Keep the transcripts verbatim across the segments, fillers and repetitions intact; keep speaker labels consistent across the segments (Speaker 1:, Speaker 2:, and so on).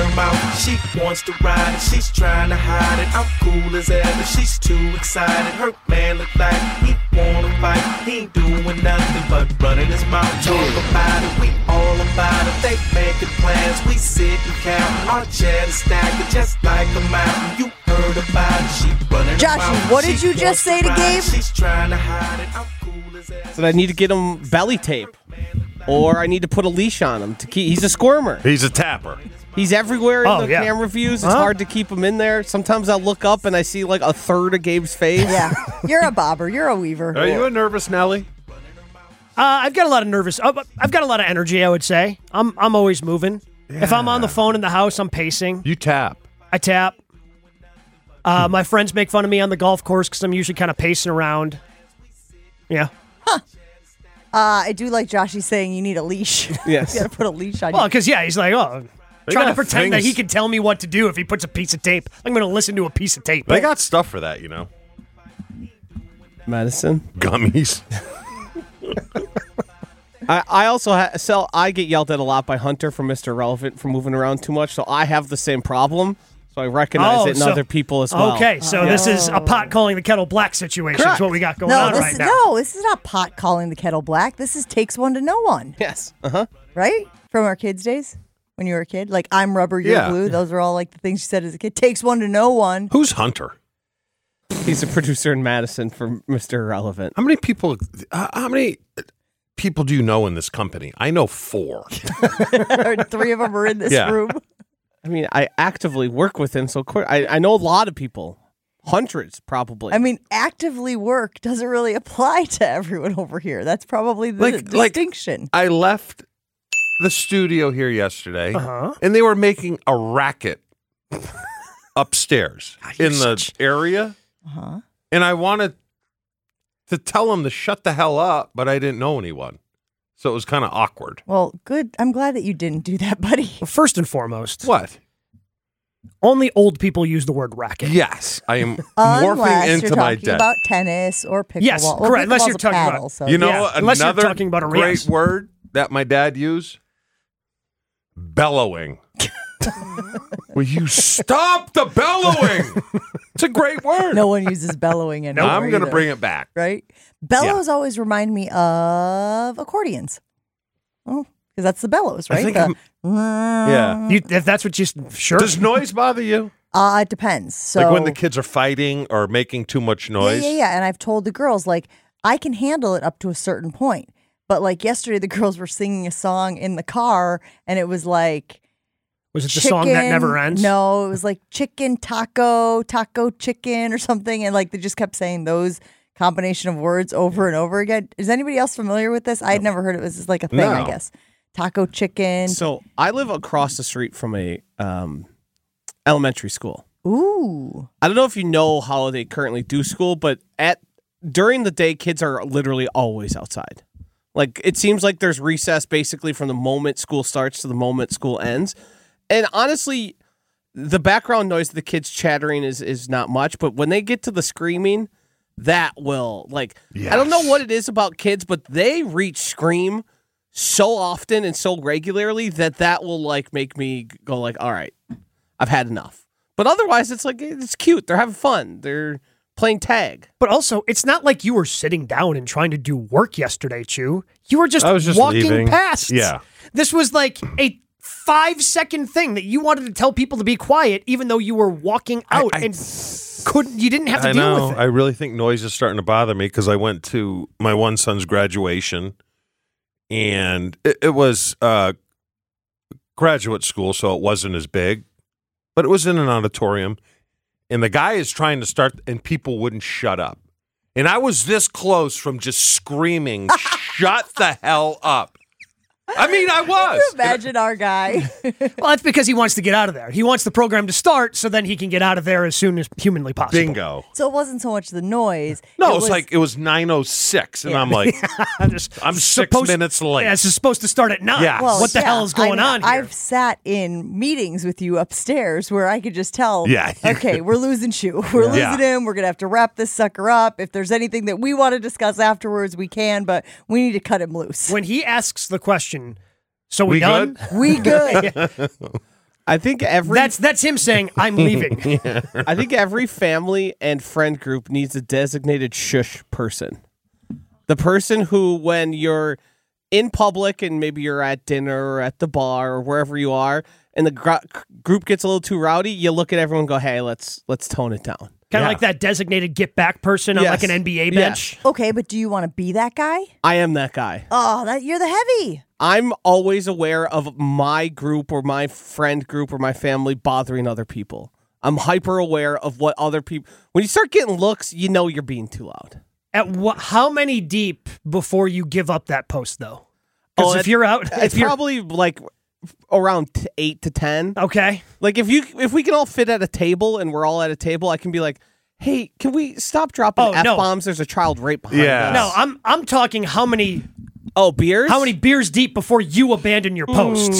Speaker 1: her mouth. She wants to ride it, she's trying to hide it. I'm cool as ever, she's too excited. Her man look like he wanna fight. He ain't doing nothing but running his mouth. Talk about it, we all about it. They making plans, we sit and count. Our chat is stacking just like a mountain. You heard about it, she running her mouth.
Speaker 2: Joshy, what did you just say to Gabe?
Speaker 1: She's trying to hide it. I'm cool as ever.
Speaker 3: So I need to get him belly tape. Or I need to put a leash on him to keep. He's a squirmer.
Speaker 4: He's a tapper.
Speaker 3: He's everywhere in
Speaker 5: Oh,
Speaker 3: the
Speaker 5: yeah.
Speaker 3: camera views. It's
Speaker 5: Huh?
Speaker 3: hard to keep him in there. Sometimes I'll look up and I see like a third of Gabe's face.
Speaker 2: Yeah, you're a bobber. You're a weaver.
Speaker 4: Are you a nervous Nelly?
Speaker 5: Uh, I've got a lot of nervous. Uh, I've got a lot of energy, I would say. I'm I'm always moving.
Speaker 4: Yeah.
Speaker 5: If I'm on the phone in the house, I'm pacing.
Speaker 4: You tap.
Speaker 5: I tap. Uh, my friends make fun of me on the golf course because I'm usually kind of pacing around. Yeah.
Speaker 2: Uh, I do like Joshy saying you need a leash.
Speaker 3: Yes.
Speaker 2: You got to put a leash on
Speaker 5: Well,
Speaker 2: you.
Speaker 5: because, yeah, he's like, oh,
Speaker 4: They
Speaker 5: trying to
Speaker 4: got
Speaker 5: pretend that
Speaker 4: things-
Speaker 5: he can tell me what to do if he puts a piece of tape. I'm going to listen to a piece of tape.
Speaker 4: They got stuff for that, you know.
Speaker 3: Medicine.
Speaker 4: Gummies.
Speaker 3: I, I also ha- so I get yelled at a lot by Hunter from Mister Relevant for moving around too much. So I have the same problem. So I recognize
Speaker 5: Oh,
Speaker 3: it in
Speaker 5: so-
Speaker 3: other people as well.
Speaker 5: Okay, so this is a pot calling the kettle black situation. Is
Speaker 3: Correct.
Speaker 5: what we got going
Speaker 2: no,
Speaker 5: on
Speaker 2: this
Speaker 5: right
Speaker 2: is,
Speaker 5: now.
Speaker 2: no, this is not pot calling the kettle black. This is takes one to know one,
Speaker 3: Yes. Uh huh.
Speaker 2: right? From our kids' days when you were a kid. Like, I'm rubber, you're
Speaker 4: Yeah.
Speaker 2: glue. Those are all like the things you said as a kid. Takes one to know one.
Speaker 4: Who's Hunter?
Speaker 3: He's a producer in Madison for Mister Irrelevant.
Speaker 4: How many people? Uh, how many people do you know in this company? I know four.
Speaker 2: Three of them are in this
Speaker 4: Yeah.
Speaker 2: room.
Speaker 3: I mean, I actively work with him, so of course, I, I know a lot of people. Hundreds, probably.
Speaker 2: I mean, actively work doesn't really apply to everyone over here. That's probably the
Speaker 4: Like- like-
Speaker 2: distinction.
Speaker 4: I left the studio here yesterday,
Speaker 5: Uh-huh.
Speaker 4: and they were making a racket upstairs
Speaker 5: you're
Speaker 4: in the
Speaker 5: such-
Speaker 4: area,
Speaker 2: uh-huh.
Speaker 4: and I wanted to tell them to shut the hell up, but I didn't know anyone, so it was kind of awkward.
Speaker 2: Well, good. I'm glad that you didn't do that, buddy.
Speaker 5: Well, first and foremost,
Speaker 4: What?
Speaker 5: only old people use the word racket.
Speaker 4: Yes, I am
Speaker 2: Unless
Speaker 4: morphing
Speaker 2: you're
Speaker 4: into my
Speaker 2: talking
Speaker 4: death.
Speaker 2: about tennis or pickleball.
Speaker 5: Yes,
Speaker 2: Well,
Speaker 5: correct. Unless
Speaker 2: pickleball's
Speaker 5: you're
Speaker 2: a
Speaker 5: talking
Speaker 2: paddle,
Speaker 5: about-
Speaker 2: so
Speaker 4: You know,
Speaker 5: Yeah, unless you're
Speaker 4: another
Speaker 5: talking about a
Speaker 4: great
Speaker 5: yes.
Speaker 4: word that my dad used? Bellowing. Will you stop the bellowing? It's a great word.
Speaker 2: no one uses bellowing anymore.
Speaker 4: I'm going to
Speaker 2: either,
Speaker 4: bring it back.
Speaker 2: right. Bellows always remind me of accordions. Oh, because that's the bellows,
Speaker 4: I
Speaker 2: right?
Speaker 4: think
Speaker 2: The-
Speaker 4: I'm- Yeah.
Speaker 5: You, if that's what you sure.
Speaker 4: Does noise bother you?
Speaker 2: Uh, it depends. So
Speaker 4: Like when the kids are fighting or making too much noise?
Speaker 2: Yeah, yeah, yeah. And I've told the girls, like, I can handle it up to a certain point. But like yesterday, the girls were singing a song in the car, and it was like,
Speaker 5: Was it the
Speaker 2: chicken,
Speaker 5: song that never ends?
Speaker 2: No, it was like chicken taco, taco chicken or something. And like they just kept saying those combination of words over and over again. Is anybody else familiar with this? I had never heard it was just like a thing, I
Speaker 4: No.
Speaker 2: guess. Taco chicken.
Speaker 3: so I live across the street from a um, elementary school.
Speaker 2: Ooh.
Speaker 3: I don't know if you know how they currently do school, but at during the day, kids are literally always outside. Like, it seems like there's recess basically from the moment school starts to the moment school ends. And honestly, the background noise of the kids chattering is, is not much, but when they get to the screaming, that will, like, I don't know
Speaker 4: Yes.
Speaker 3: what it is about kids, but they reach scream so often and so regularly that that will, like, make me go, like, all right, I've had enough. But otherwise, it's like, it's cute. They're having fun. They're playing tag.
Speaker 5: But also, it's not like you were sitting down and trying to do work yesterday, Chew. You were just,
Speaker 4: I was just
Speaker 5: walking
Speaker 4: leaving.
Speaker 5: past.
Speaker 4: Yeah.
Speaker 5: This was like a five second thing that you wanted to tell people to be quiet, even though you were walking out
Speaker 4: I-
Speaker 5: and couldn't. You didn't have to
Speaker 4: I
Speaker 5: deal
Speaker 4: know.
Speaker 5: with it.
Speaker 4: I really think noise is starting to bother me because I went to my one son's graduation, and it, it was uh, graduate school, so it wasn't as big, but it was in an auditorium, and the guy is trying to start, and people wouldn't shut up. And I was this close from just screaming, shut the hell up. I mean, I was.
Speaker 2: Imagine our guy.
Speaker 5: Well, that's because he wants to get out of there. He wants the program to start so then he can get out of there as soon as humanly possible.
Speaker 4: Bingo.
Speaker 2: So it wasn't so much the noise.
Speaker 4: No,
Speaker 2: it
Speaker 4: it's
Speaker 2: was,
Speaker 4: like it was nine oh six, and
Speaker 2: Yeah.
Speaker 4: I'm like,
Speaker 5: I'm just
Speaker 4: I'm six
Speaker 5: supposed-
Speaker 4: minutes late.
Speaker 5: Yeah, it's supposed to start at nine.
Speaker 4: Yeah.
Speaker 2: Well,
Speaker 5: what the
Speaker 2: yeah,
Speaker 5: hell is going
Speaker 2: I
Speaker 5: on
Speaker 2: mean,
Speaker 5: here?
Speaker 2: I've sat in meetings with you upstairs where I could just tell,
Speaker 4: Yeah, you
Speaker 2: okay, we're losing Shu. We're losing
Speaker 4: Yeah.
Speaker 2: him. We're going to have to wrap this sucker up. If there's anything that we want to discuss afterwards, we can, but we need to cut him loose.
Speaker 5: When he asks the question, so we,
Speaker 4: We
Speaker 5: done?
Speaker 4: good?
Speaker 2: We good.
Speaker 3: I think every
Speaker 5: That's that's him saying, I'm leaving.
Speaker 3: I think every family and friend group needs a designated shush person. The person who, when you're in public and maybe you're at dinner or at the bar or wherever you are, and the gr- group gets a little too rowdy, you look at everyone and go, "Hey, let's let's tone it down."
Speaker 5: Kind of
Speaker 4: Yeah.
Speaker 5: like that designated get back person on
Speaker 3: Yes.
Speaker 5: like an N B A
Speaker 3: Yes.
Speaker 5: bench.
Speaker 2: Okay, but do you want to be that guy?
Speaker 3: I am that guy.
Speaker 2: Oh, that you're the heavy.
Speaker 3: I'm always aware of my group or my friend group or my family bothering other people. I'm hyper aware of what other people. When you start getting looks, you know you're being too loud.
Speaker 5: At what? How many deep before you give up that post though? Because
Speaker 3: Oh,
Speaker 5: if
Speaker 3: it-
Speaker 5: you're out, if
Speaker 3: It's
Speaker 5: you're
Speaker 3: probably like around t- eight to ten.
Speaker 5: okay.
Speaker 3: Like if you if we can all fit at a table and we're all at a table, I can be like, "Hey, can we stop dropping
Speaker 5: Oh, no.
Speaker 3: f bombs? There's a child rape behind
Speaker 4: Yeah.
Speaker 3: us."
Speaker 5: No, I'm I'm talking how many
Speaker 3: Oh, beers?
Speaker 5: how many beers deep before you abandon your post?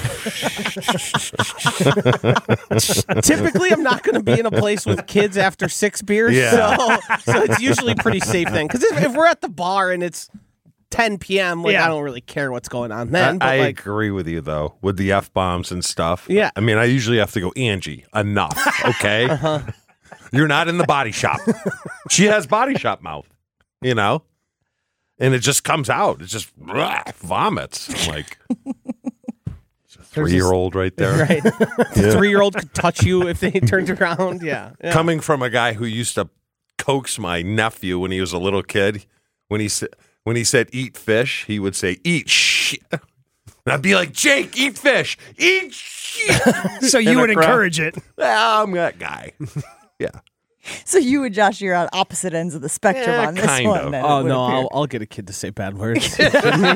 Speaker 3: Typically, I'm not going to be in a place with kids after six beers.
Speaker 4: Yeah.
Speaker 3: So, so it's usually pretty safe then. Because if, if we're at the bar and it's ten p.m., like
Speaker 5: Yeah.
Speaker 3: I don't really care what's going on then.
Speaker 4: I,
Speaker 3: but
Speaker 4: I
Speaker 3: like,
Speaker 4: agree with you though, with the f bombs and stuff.
Speaker 3: Yeah.
Speaker 4: I mean, I usually have to go, Angie, enough, okay?
Speaker 3: Uh-huh.
Speaker 4: You're not in the body shop. She has body shop mouth, you know, and it just comes out. It just blah, vomits. I'm like, it's a three year old right there.
Speaker 3: right? The three year old could touch you if they turned around. Yeah. yeah.
Speaker 4: Coming from a guy who used to coax my nephew when he was a little kid, when he said when he said eat fish, he would say eat shit. And I'd be like, Jake, eat fish, eat shit.
Speaker 5: So
Speaker 4: In
Speaker 5: you
Speaker 4: a
Speaker 5: would
Speaker 4: crowd.
Speaker 5: encourage it.
Speaker 4: Ah, I'm that guy. Yeah.
Speaker 2: So you and Josh, you're on opposite ends of the spectrum
Speaker 4: Yeah,
Speaker 2: on this
Speaker 4: kind
Speaker 2: one.
Speaker 4: of.
Speaker 2: then, it
Speaker 3: Oh
Speaker 2: would
Speaker 3: no,
Speaker 2: appear.
Speaker 3: I'll, I'll get a kid to say bad words.
Speaker 5: And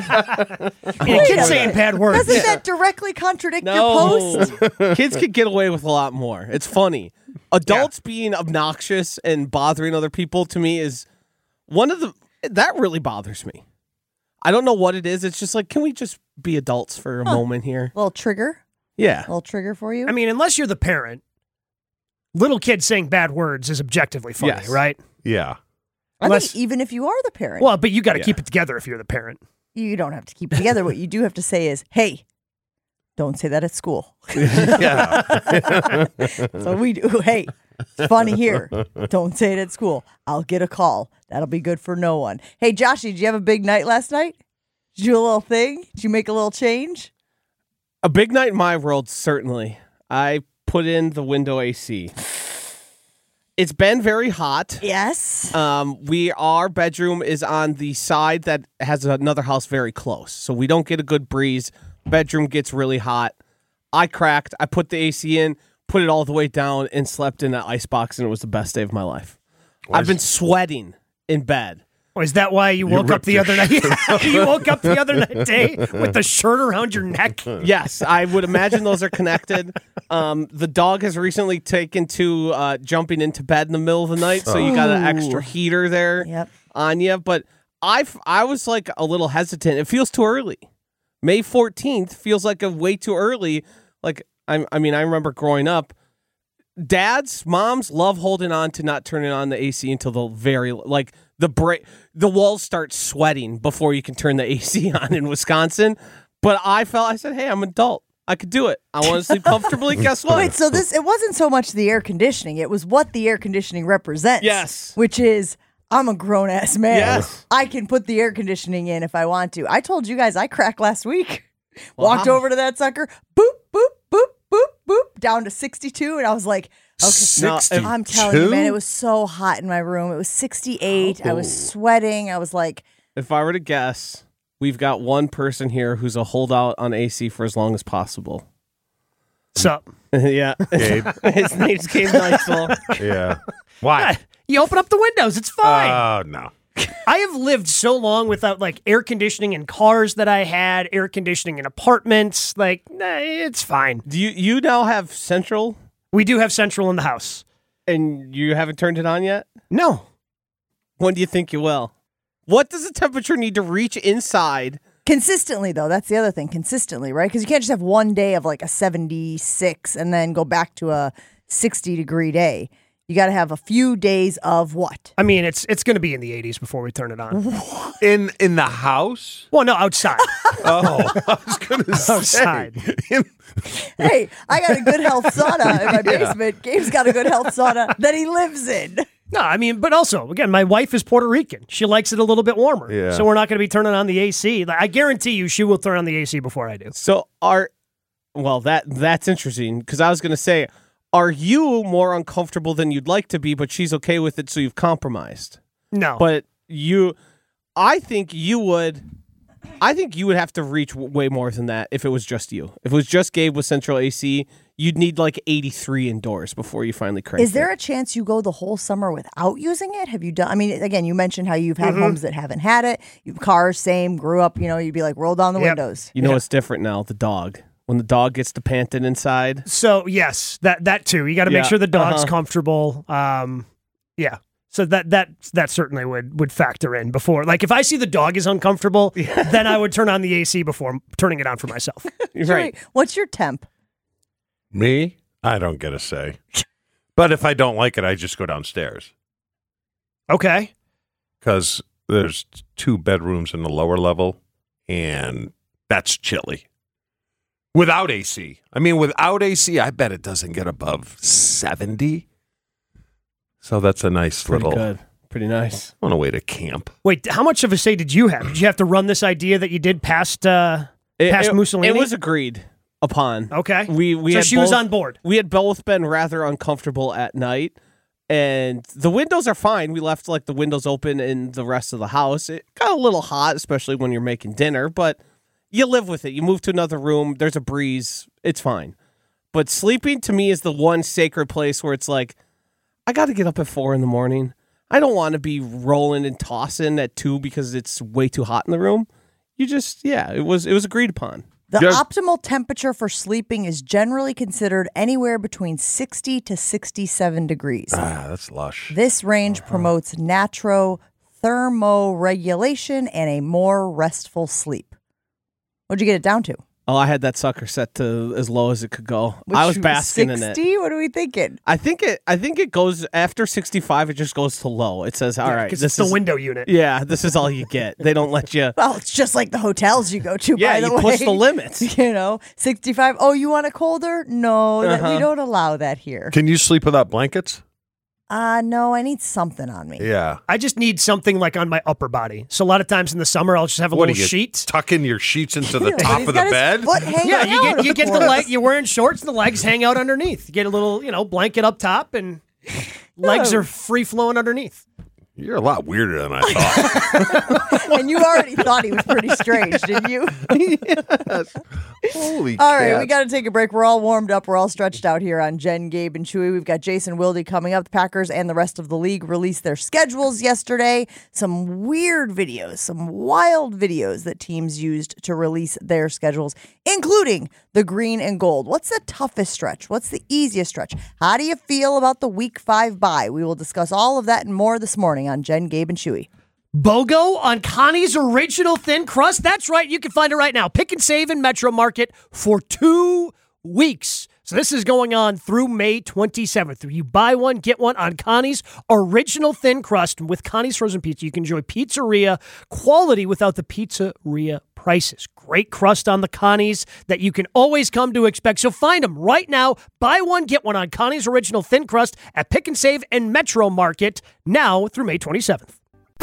Speaker 5: a kid saying bad words.
Speaker 2: Doesn't that directly contradict your
Speaker 3: No,
Speaker 2: post?
Speaker 3: kids could get away with a lot more. It's funny. Adults being obnoxious and bothering other people to me is one of the that really bothers me. I don't know what it is. It's just like, can we just be adults for a moment here?
Speaker 2: Little trigger,
Speaker 3: Yeah.
Speaker 2: little trigger for you.
Speaker 5: I mean, unless you're the parent, little kids saying bad words is objectively funny,
Speaker 3: Yes.
Speaker 5: right?
Speaker 4: Yeah.
Speaker 2: I
Speaker 5: unless-
Speaker 2: think even if you are the parent,
Speaker 5: Well, but you got to
Speaker 4: Yeah.
Speaker 5: keep it together if you're the parent.
Speaker 2: you don't have to keep it together. What you do have to say is, "Hey, don't say that at school."
Speaker 4: Yeah.
Speaker 2: So we do. Hey, it's funny here. Don't say it at school. I'll get a call. That'll be good for no one. Hey, Joshy, did you have a big night last night? Did you do a little thing? Did you make a little change?
Speaker 3: A big night in my world, certainly. I put in the window A C. It's been very hot.
Speaker 2: Yes.
Speaker 3: Um, we our bedroom is on the side that has another house very close, so we don't get a good breeze. Bedroom gets really hot. I cracked. I put the A C in, put it all the way down, and slept in that ice box, and it was the best day of my life. I've been sweating in bed.
Speaker 5: Oh, is that why you woke up
Speaker 4: ripped
Speaker 5: the
Speaker 4: your
Speaker 5: other night? You woke up the other night, day with the shirt around your neck.
Speaker 3: Yes, I would imagine those are connected. Um, the dog has recently taken to uh, jumping into bed in the middle of the night, so you got an extra heater there
Speaker 2: Yep.
Speaker 3: on you. But I, f- I was like a little hesitant. It feels too early. May fourteenth feels like a way too early. Like I, I mean, I remember growing up, dads, moms love holding on to not turning on the A C until the very like the break. The walls start sweating before you can turn the A C on in Wisconsin. But I felt I said, "Hey, I'm an adult. I could do it. I want to sleep comfortably." Guess what?
Speaker 2: Wait, so this it wasn't so much the air conditioning; it was what the air conditioning represents.
Speaker 3: Yes.
Speaker 2: which is I'm a grown ass man.
Speaker 3: Yes.
Speaker 2: I can put the air conditioning in if I want to. I told you guys I cracked last week. Walked
Speaker 3: Wow.
Speaker 2: over to that sucker, boop boop boop boop boop, down to sixty-two, and I was like, okay.
Speaker 3: Now, if-
Speaker 2: I'm telling you, man,
Speaker 4: Two?
Speaker 2: it was so hot in my room. It was sixty-eight. I was sweating. I was like,
Speaker 3: If I were to guess, we've got one person here who's a holdout on A C for as long as possible.
Speaker 5: Sup?
Speaker 3: Yeah.
Speaker 4: Gabe.
Speaker 3: His name's Gabe Neitzel.
Speaker 4: Yeah. Why?
Speaker 5: You open up the windows. It's fine.
Speaker 4: Oh, no.
Speaker 5: I have lived so long without like air conditioning in cars that I had, air conditioning in apartments. Like, nah, it's fine.
Speaker 3: Do you you now have central
Speaker 5: We do have central in the house.
Speaker 3: and you haven't turned it on yet?
Speaker 5: No.
Speaker 3: When do you think you will? What does the temperature need to reach inside?
Speaker 2: consistently though. That's the other thing, consistently, right? Because you can't just have one day of like a seventy-six and then go back to a sixty degree day. You got to have a few days of what?
Speaker 5: I mean, it's it's going to be in the eighties before we turn it on.
Speaker 4: In in the house?
Speaker 5: Well, no, outside.
Speaker 4: Oh, I was going to say.
Speaker 5: Outside.
Speaker 4: In-
Speaker 2: Hey, I got a good health sauna in my basement. Gabe's got a good health sauna that he lives in.
Speaker 5: No, I mean, but also, again, my wife is Puerto Rican. She likes it a little bit warmer.
Speaker 4: Yeah.
Speaker 5: So we're not going to be turning on the A C. I guarantee you she will turn on the A C before I do.
Speaker 3: So are, well, that that's interesting because I was going to say, are you more uncomfortable than you'd like to be, but she's okay with it, so you've compromised?
Speaker 5: No.
Speaker 3: But you, I think you would, I think you would have to reach w- way more than that if it was just you. If it was just Gabe with central A C, you'd need like eighty-three indoors before you finally crank
Speaker 2: Is there
Speaker 3: it.
Speaker 2: a chance you go the whole summer without using it? Have you done? I mean, again, you mentioned how you've had
Speaker 5: Mm-hmm.
Speaker 2: homes that haven't had it. You cars, same, grew up. You know, you'd be like, roll down the
Speaker 5: Yep.
Speaker 2: windows.
Speaker 3: You know
Speaker 5: Yeah.
Speaker 3: what's different now? The dog. When the dog gets to panting inside.
Speaker 5: So, yes, that that too. You got to make
Speaker 3: Yeah,
Speaker 5: sure the dog's
Speaker 3: uh-huh.
Speaker 5: comfortable. Um, yeah. So that that that certainly would would factor in before. Like if I see the dog is uncomfortable, then I would turn on the A C before turning it on for myself.
Speaker 3: Right.
Speaker 2: What's your temp?
Speaker 4: Me? I don't get a say. But if I don't like it, I just go downstairs
Speaker 5: Okay.
Speaker 4: because there's two bedrooms in the lower level, and that's chilly. Without A C. I mean, without A C, I bet it doesn't get above seventy. So that's a nice
Speaker 3: Pretty
Speaker 4: little
Speaker 3: good. Pretty nice.
Speaker 4: on a way to camp.
Speaker 5: Wait, how much of a say did you have? Did you have to run this idea that you did past uh,
Speaker 3: It,
Speaker 5: past
Speaker 3: it-
Speaker 5: Mussolini?
Speaker 3: it was agreed upon.
Speaker 5: Okay.
Speaker 3: We we
Speaker 5: so
Speaker 3: had
Speaker 5: she was
Speaker 3: both-
Speaker 5: on board.
Speaker 3: We had both been rather uncomfortable at night, and the windows are fine. We left like the windows open in the rest of the house. It got a little hot, especially when you're making dinner, but you live with it. You move to another room. There's a breeze. It's fine. But sleeping to me is the one sacred place where it's like, I got to get up at four in the morning. I don't want to be rolling and tossing at two because it's way too hot in the room. You just, yeah, it was it was agreed upon.
Speaker 2: The
Speaker 4: Yeah.
Speaker 2: optimal temperature for sleeping is generally considered anywhere between sixty to sixty-seven degrees.
Speaker 4: Ah, that's lush.
Speaker 2: This range promotes natural thermoregulation and a more restful sleep. What'd you get it down to?
Speaker 3: Oh, I had that sucker set to as low as it could go. I was
Speaker 2: Which-
Speaker 3: basking in it.
Speaker 2: sixty? What are we thinking?
Speaker 3: I think it. I think it goes after sixty-five. It just goes to low. It says, "All right,
Speaker 5: Because
Speaker 3: this
Speaker 5: it's the
Speaker 3: is
Speaker 5: window unit.
Speaker 3: yeah, this is all you get." They don't let you.
Speaker 2: Well, it's just like the hotels you go to,
Speaker 3: Yeah,
Speaker 2: by the
Speaker 3: you
Speaker 2: way.
Speaker 3: push the limits.
Speaker 2: You know, sixty-five. Oh, you want it colder? No, that, we
Speaker 3: Uh-huh.
Speaker 2: don't allow that here.
Speaker 4: Can you sleep without blankets?
Speaker 2: Uh, no, I need something on me.
Speaker 4: Yeah.
Speaker 5: I just need something like on my upper body. So a lot of times in the summer, I'll just have a
Speaker 4: What
Speaker 5: little
Speaker 4: do you
Speaker 5: sheet.
Speaker 4: tuck in your sheets into the
Speaker 2: Ew,
Speaker 4: top
Speaker 2: he's
Speaker 4: of the
Speaker 2: got his
Speaker 4: bed?
Speaker 2: foot hanging
Speaker 5: Yeah, you
Speaker 2: out,
Speaker 5: get you
Speaker 2: of
Speaker 5: get the
Speaker 2: course.
Speaker 5: leg. You're wearing shorts, and the legs hang out underneath. You get a little, you know, blanket up top, and legs
Speaker 2: No.
Speaker 5: are free flowing underneath.
Speaker 4: You're a lot weirder than I thought.
Speaker 2: And you already thought he was pretty strange, didn't you?
Speaker 4: Holy
Speaker 2: All right,
Speaker 4: cat.
Speaker 2: we got to take a break. We're all warmed up. We're all stretched out here on Jen, Gabe, and Chewy. We've got Jason Wilde coming up. The Packers and the rest of the league released their schedules yesterday. Some weird videos, some wild videos that teams used to release their schedules, including the green and gold. What's the toughest stretch? What's the easiest stretch? How do you feel about the week five bye? We will discuss all of that and more this morning on Jen, Gabe, and Chewy.
Speaker 5: BOGO on Connie's original thin crust. That's right. You can find it right now. Pick and save in Metro Market for two weeks. So this is going on through May twenty-seventh. You buy one, get one on Connie's original thin crust. With Connie's frozen pizza, you can enjoy pizzeria quality without the pizzeria prices. Great crust on the Connie's that you can always come to expect. So find them right now. Buy one, get one on Connie's original thin crust at Pick and Save and Metro Market now through May twenty-seventh.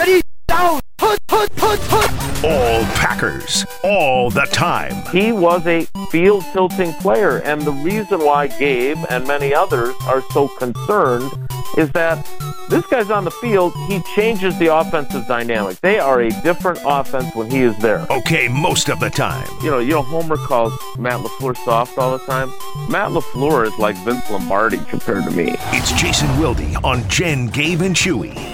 Speaker 6: All Packers, all the time.
Speaker 7: He was a field tilting player, and the reason why Gabe and many others are so concerned is that this guy's on the field, he changes the offensive dynamic. They are a different offense when he is there.
Speaker 6: Okay, most of the time.
Speaker 7: You know, you know, Homer calls Matt LaFleur soft all the time. Matt LaFleur is like Vince Lombardi compared to me.
Speaker 6: It's Jason Wilde on Jen, Gabe, and Chewy.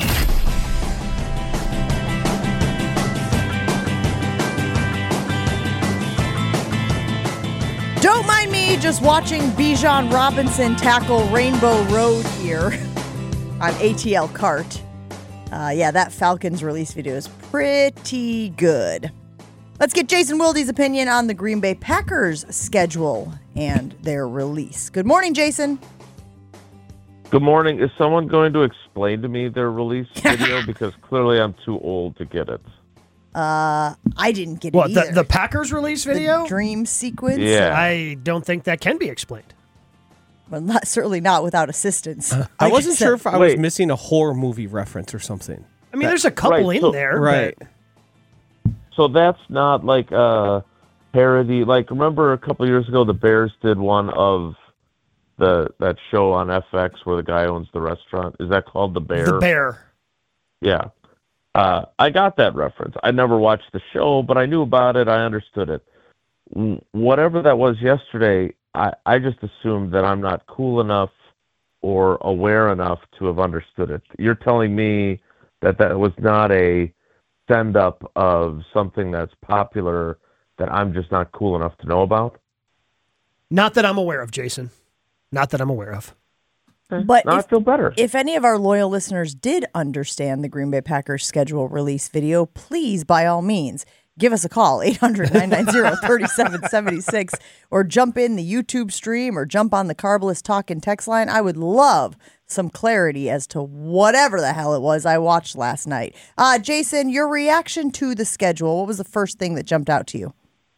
Speaker 2: Don't mind me just watching Bijan Robinson tackle Rainbow Road here on A T L Kart. Uh, yeah, that Falcons release video is pretty good. Let's get Jason Wilde's opinion on the Green Bay Packers schedule and their release. Good morning, Jason.
Speaker 7: Good morning. Is someone going to explain to me their release video? Because clearly I'm too old to get it.
Speaker 2: Uh, I didn't get
Speaker 5: What,
Speaker 2: it
Speaker 5: the,
Speaker 2: either.
Speaker 5: the Packers release video?
Speaker 2: The dream sequence?
Speaker 7: Yeah.
Speaker 5: I don't think that can be explained.
Speaker 2: Well, not, certainly not without assistance.
Speaker 3: I
Speaker 2: Like
Speaker 3: wasn't
Speaker 2: said,
Speaker 3: sure if I was
Speaker 7: Wait.
Speaker 3: missing a horror movie reference or something.
Speaker 5: I mean, there's a couple
Speaker 7: Right,
Speaker 5: in
Speaker 7: so-
Speaker 5: there.
Speaker 3: Right.
Speaker 5: but-
Speaker 7: So that's not like a parody. Like, remember a couple years ago, the Bears did one of the that show on F X where the guy owns the restaurant. Is that called The Bear?
Speaker 5: The Bear.
Speaker 7: Yeah. Uh, I got that reference. I never watched the show, but I knew about it. I understood it. W- Whatever that was yesterday, I, I just assumed that I'm not cool enough or aware enough to have understood it. You're telling me that that was not a send up of something that's popular that I'm just not cool enough to know about?
Speaker 5: Not that I'm aware of, Jason. Not that I'm aware of.
Speaker 2: But
Speaker 7: Now I
Speaker 2: if,
Speaker 7: feel better.
Speaker 2: if any of our loyal listeners did understand the Green Bay Packers schedule release video, please, by all means, give us a call, eight hundred, nine nine zero, three seven seven six, or jump in the YouTube stream or jump on the Carbless Talk and text line. I would love some clarity as to whatever the hell it was I watched last night. Uh, Jason, your reaction to the schedule, what was the first thing that jumped out to you?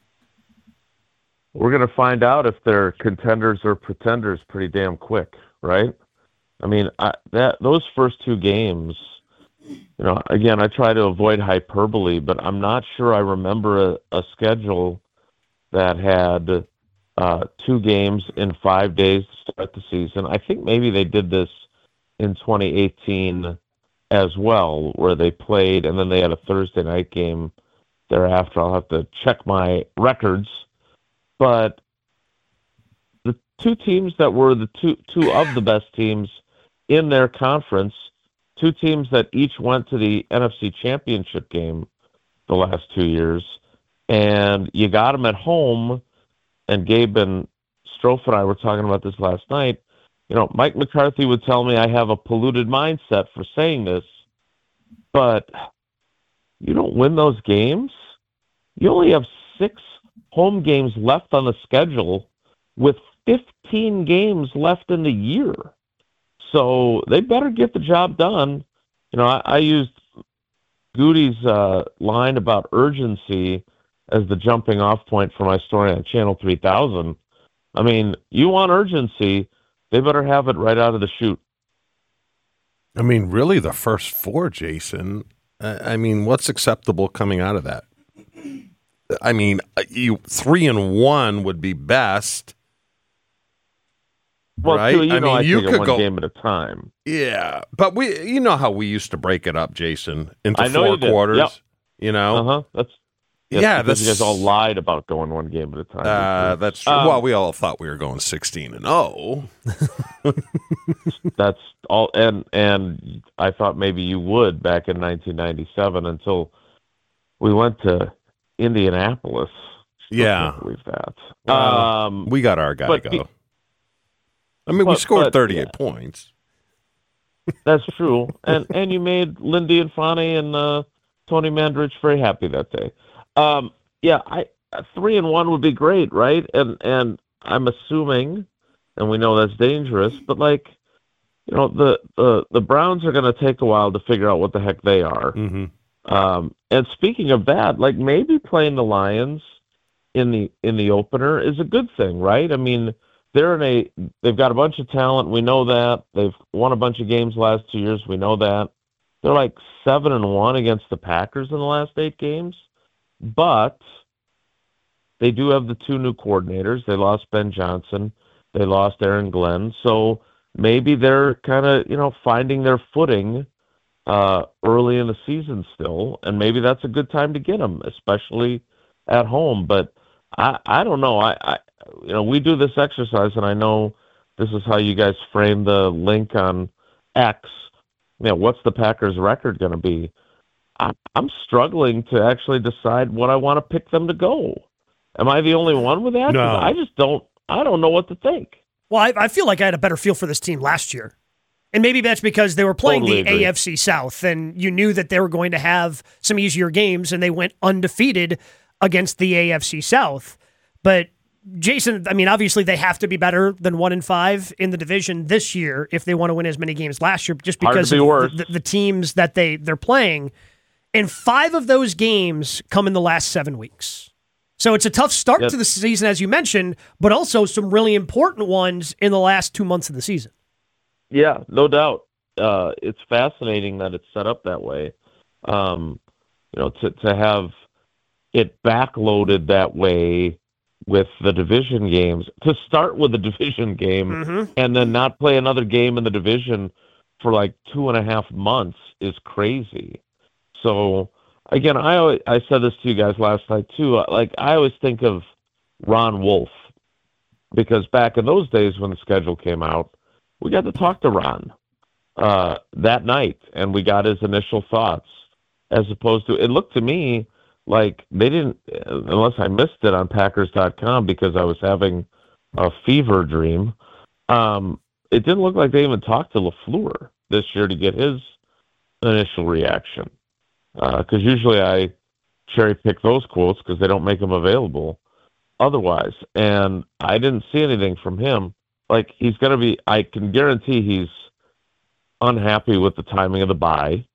Speaker 7: We're going to find out if they're contenders or pretenders pretty damn quick, right? I mean, I, that those first two games, you know, again, I try to avoid hyperbole, but I'm not sure I remember a, a schedule that had uh, two games in five days to start the season. I think maybe they did this in twenty eighteen as well, where they played and then they had a Thursday night game thereafter. I'll have to check my records. But the two teams that were the two two of the best teams in their conference, two teams that each went to the N F C Championship game the last two years, and you got them at home. And Gabe and Strofe and I were talking about this last night. You know, Mike McCarthy would tell me I have a polluted mindset for saying this, but you don't win those games. You only have six home games left on the schedule with fifteen games left in the year. So they better get the job done. You know, I, I used Goody's uh, line about urgency as the jumping off point for my story on Channel three thousand. I mean, you want urgency, they better have it right out of the chute.
Speaker 4: I mean, really, the first four, Jason. Uh, I mean, what's acceptable coming out of that? I mean, uh, you three and one would be best.
Speaker 7: Well,
Speaker 4: Right?
Speaker 7: too, you
Speaker 4: I
Speaker 7: know,
Speaker 4: mean,
Speaker 7: I
Speaker 4: you
Speaker 7: take it
Speaker 4: could
Speaker 7: one
Speaker 4: go-
Speaker 7: game at a time.
Speaker 4: Yeah, but we, you know how we used to break it up, Jason, into
Speaker 7: I know
Speaker 4: four
Speaker 7: you did.
Speaker 4: quarters.
Speaker 7: Yep.
Speaker 4: You know,
Speaker 7: Uh huh. That's
Speaker 4: yeah,
Speaker 7: yeah.
Speaker 4: that's
Speaker 7: Because you guys all lied about going one game at a time.
Speaker 4: Uh, that's true.
Speaker 7: Um,
Speaker 4: well, we all thought we were going sixteen and oh.
Speaker 7: That's all, and and I thought maybe you would back in nineteen ninety-seven until we went to Indianapolis. Still
Speaker 4: Yeah.
Speaker 7: can't believe that.
Speaker 4: Well,
Speaker 7: um,
Speaker 4: We got our guy
Speaker 7: but
Speaker 4: go.
Speaker 7: the-
Speaker 4: I mean, we
Speaker 7: but-
Speaker 4: scored
Speaker 7: but,
Speaker 4: thirty-eight
Speaker 7: yeah.
Speaker 4: points.
Speaker 7: That's true, and and you made Lindy and Fonny and uh, Tony Mandrich very happy that day. Um, yeah, I three and one would be great, right? And and I'm assuming, and we know that's dangerous, but like, you know, the the, the Browns are going to take a while to figure out what the heck they are.
Speaker 4: Mm-hmm.
Speaker 7: Um, and speaking of that, like maybe playing the Lions in the in the opener is a good thing, right? I mean, they're in a they've got a bunch of talent. We know that they've won a bunch of games the last two years. We know that they're like seven and one against the Packers in the last eight games, but they do have the two new coordinators. They lost Ben Johnson. They lost Aaron Glenn. So maybe they're kind of you know finding their footing uh, early in the season still, and maybe that's a good time to get them, especially at home. But I, I don't know. I, I, you know, we do this exercise, and I know this is how you guys frame the link on X. You know, what's the Packers' record going to be? I, I'm struggling to actually decide what I want to pick them to go. Am I the only one with that? 'Cause
Speaker 4: No.
Speaker 7: I just don't. I don't know what to think.
Speaker 5: Well, I, I feel like I had a better feel for this team last year. And maybe that's because they were playing
Speaker 7: Totally
Speaker 5: the
Speaker 7: agree.
Speaker 5: A F C South, and you knew that they were going to have some easier games, and they went undefeated against the A F C South. But Jason, I mean, obviously they have to be better than one and five in the division this year if they want to win as many games last year, just because
Speaker 7: be
Speaker 5: of the, the, the teams that they, they're playing. And five of those games come in the last seven weeks. So it's a tough start
Speaker 7: Yes.
Speaker 5: to the season, as you mentioned, but also some really important ones in the last two months of the season.
Speaker 7: Yeah, no doubt. Uh, it's fascinating that it's set up that way. Um, you know, to to have it backloaded that way with the division games, to start with the division game
Speaker 5: Mm-hmm.
Speaker 7: and then not play another game in the division for like two and a half months is crazy. So again, I always, I said this to you guys last night too. Like I always think of Ron Wolf, because back in those days when the schedule came out, we got to talk to Ron uh, that night, and we got his initial thoughts. As opposed to, it looked to me like they didn't, unless I missed it on Packers dot com because I was having a fever dream. Um, it didn't look like they even talked to LaFleur this year to get his initial reaction. Because uh, usually I cherry pick those quotes because they don't make them available otherwise. And I didn't see anything from him. Like, he's going to be, I can guarantee he's unhappy with the timing of the bye.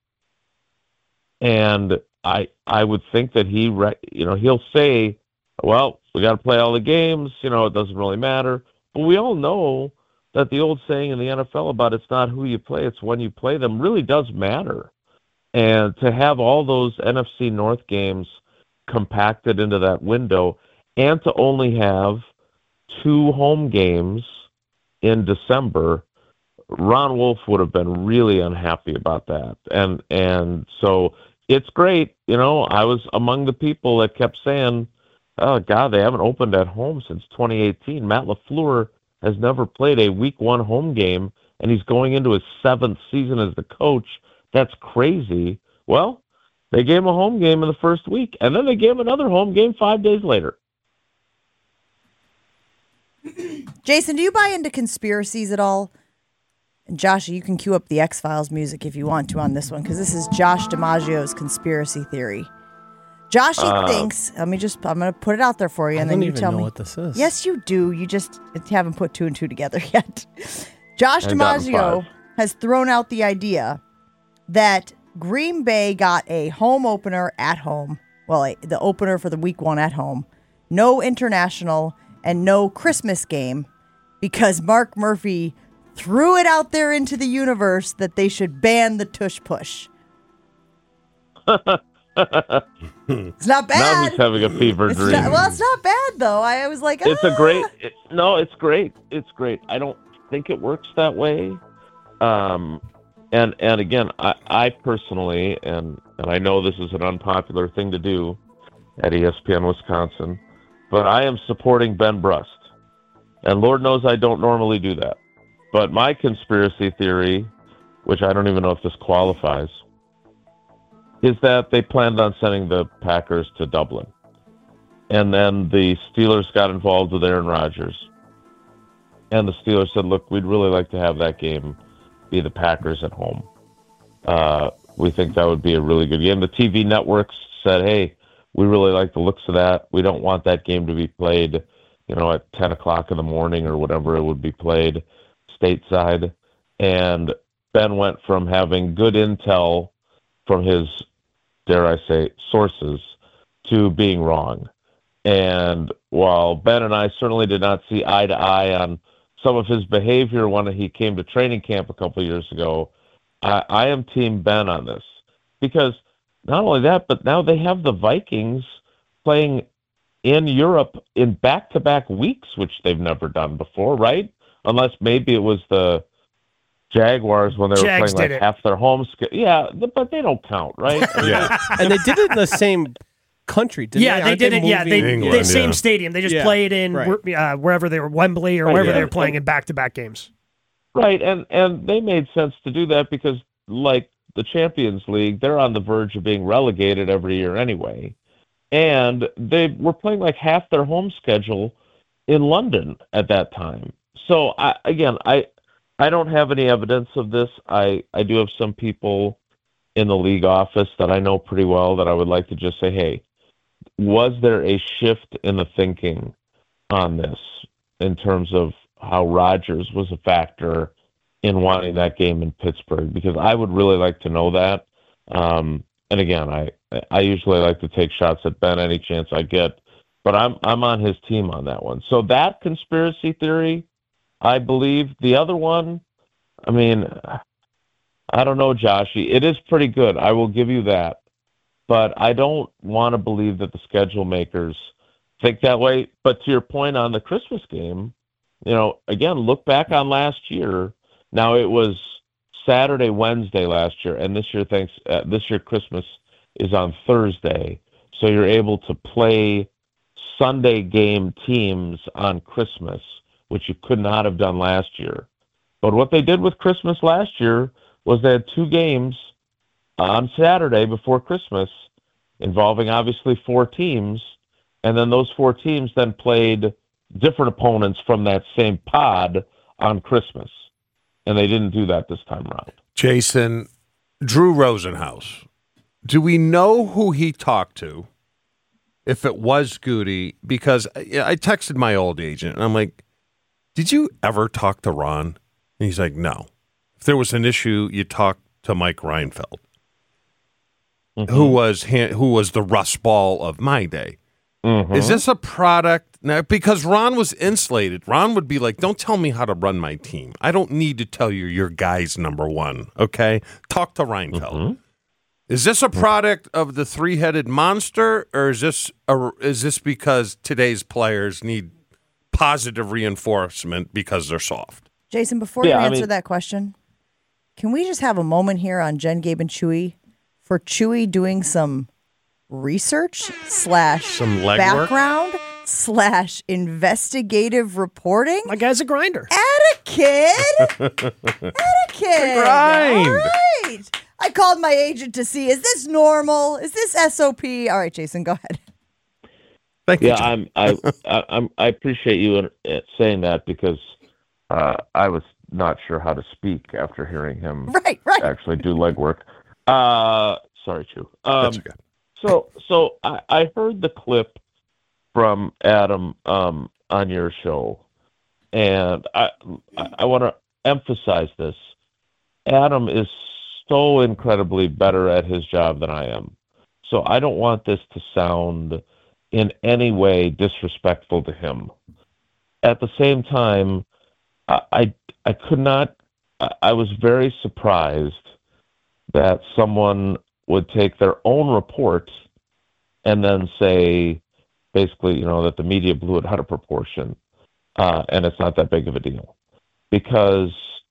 Speaker 7: And I I would think that he, re- you know, he'll say, well, we got to play all the games. You know, it doesn't really matter. But we all know that the old saying in the N F L about it's not who you play, it's when you play them really does matter. And to have all those N F C North games compacted into that window and to only have two home games in December, Ron Wolf would have been really unhappy about that. And and so it's great. You know, I was among the people that kept saying, oh, God, they haven't opened at home since twenty eighteen. Matt LaFleur has never played a week one home game, and he's going into his seventh season as the coach. That's crazy. Well, they gave him a home game in the first week, and then they gave him another home game five days later.
Speaker 2: Jason, do you buy into conspiracies at all? And Josh, you can cue up the X-Files music if you want to on this one, because this is Josh DiMaggio's conspiracy theory. Joshy
Speaker 7: Uh,
Speaker 2: thinks, let me just, I'm going to put it out there for you, and
Speaker 3: I
Speaker 2: then
Speaker 3: don't
Speaker 2: you
Speaker 3: even
Speaker 2: tell
Speaker 3: know
Speaker 2: me.
Speaker 3: what this is.
Speaker 2: Yes, you do. You just haven't put two and two together yet. Josh
Speaker 7: I've gotten
Speaker 2: DiMaggio
Speaker 7: five.
Speaker 2: has thrown out the idea that Green Bay got a home opener at home. Well, a, the opener for the week one at home. No international and no Christmas game because Mark Murphy threw it out there into the universe that they should ban the tush push. It's not
Speaker 7: Now
Speaker 2: bad.
Speaker 7: he's having a fever
Speaker 2: It's
Speaker 7: dream.
Speaker 2: not, well, it's not bad though. I, I was like,
Speaker 7: It's
Speaker 2: ah.
Speaker 7: a great. It, no, it's great. It's great. I don't think it works that way. Um, and and again, I, I personally, and and I know this is an unpopular thing to do at E S P N Wisconsin, but I am supporting Ben Brust, and Lord knows I don't normally do that. But my conspiracy theory, which I don't even know if this qualifies, is that they planned on sending the Packers to Dublin. And then the Steelers got involved with Aaron Rodgers. And the Steelers said, look, we'd really like to have that game be the Packers at home. Uh, we think that would be a really good game. The T V networks said, hey, we really like the looks of that. We don't want that game to be played, you know, at ten o'clock in the morning or whatever it would be played stateside. And Ben went from having good intel from his, dare I say, sources to being wrong. And while Ben and I certainly did not see eye to eye on some of his behavior when he came to training camp a couple of years ago, I, I am Team Ben on this. Because not only that, but now they have the Vikings playing in Europe in back-to-back weeks, which they've never done before, right? Unless maybe it was the Jaguars when they were
Speaker 5: Jags
Speaker 7: playing
Speaker 5: did
Speaker 7: like
Speaker 5: it.
Speaker 7: half their home schedule. Yeah, but they don't count, right? I mean,
Speaker 4: Yeah.
Speaker 3: And they did it in the same country, didn't
Speaker 5: yeah,
Speaker 3: they?
Speaker 5: they
Speaker 3: Aren't
Speaker 5: did it. Yeah, they,
Speaker 3: moving-
Speaker 4: England,
Speaker 5: the same
Speaker 4: yeah.
Speaker 5: stadium. They just
Speaker 3: Yeah,
Speaker 5: played in
Speaker 3: right.
Speaker 5: where- uh, wherever they were, Wembley or
Speaker 7: Right,
Speaker 5: wherever
Speaker 7: yeah.
Speaker 5: they were playing in back-to-back games.
Speaker 7: Right, and, and they made sense to do that because, like the Champions League, they're on the verge of being relegated every year anyway. And they were playing like half their home schedule in London at that time. So, I, again, I I don't have any evidence of this. I, I do have some people in the league office that I know pretty well that I would like to just say, hey, was there a shift in the thinking on this in terms of how Rodgers was a factor in wanting that game in Pittsburgh, because I would really like to know that. Um, and again, I I usually like to take shots at Ben any chance I get, but I'm I'm on his team on that one. So that conspiracy theory, I believe. The other one, I mean, I don't know, Joshy. It is pretty good. I will give you that. But I don't want to believe that the schedule makers think that way. But to your point on the Christmas game, you know, again, look back on last year. Now it was Saturday, Wednesday last year, and this year, thanks, uh, this year Christmas is on Thursday. So you're able to play Sunday game teams on Christmas, which you could not have done last year. But what they did with Christmas last year was they had two games on Saturday before Christmas involving obviously four teams, and then those four teams then played different opponents from that same pod on Christmas. And they didn't do that this time around.
Speaker 4: Jason, Drew Rosenhaus, do we know who he talked to? If it was Goody, because I texted my old agent, and I'm like, did you ever talk to Ron? And he's like, no. If there was an issue, you talk to Mike Reinfeld, mm-hmm. who was who was the Russ Ball of my day. Mm-hmm. Is this a product? Now, because Ron was insulated. Ron would be like, don't tell me how to run my team. I don't need to tell you your guy's number one, okay? Talk to Reinfeld. Mm-hmm. Is this a product of the three-headed monster, or is this a, is this because today's players need positive reinforcement because they're soft?
Speaker 2: Jason, before
Speaker 7: yeah,
Speaker 2: you
Speaker 7: I
Speaker 2: answer
Speaker 7: mean,
Speaker 2: that question, can we just have a moment here on Jen, Gabe, and Chewy for Chewy doing some research slash
Speaker 4: some legwork
Speaker 2: background slash investigative reporting?
Speaker 5: My guy's a grinder.
Speaker 2: Add a kid. Add a kid.
Speaker 4: Grind.
Speaker 2: All right. I called my agent to see, is this normal? Is this S O P? All right, Jason, go ahead.
Speaker 4: Thank you.
Speaker 7: Yeah, I'm, I, I, I'm, I appreciate you saying that, because uh, I was not sure how to speak after hearing him
Speaker 2: right, right.
Speaker 7: actually do legwork. Uh, sorry, Chew. Um,
Speaker 4: That's okay.
Speaker 7: So, so I, I heard the clip from Adam um, on your show, and I, I want to emphasize this. Adam is so incredibly better at his job than I am. So I don't want this to sound in any way disrespectful to him. At the same time, I, I, I could not, I, I was very surprised that someone would take their own report and then say, basically, you know, that the media blew it out of proportion, uh, and it's not that big of a deal. Because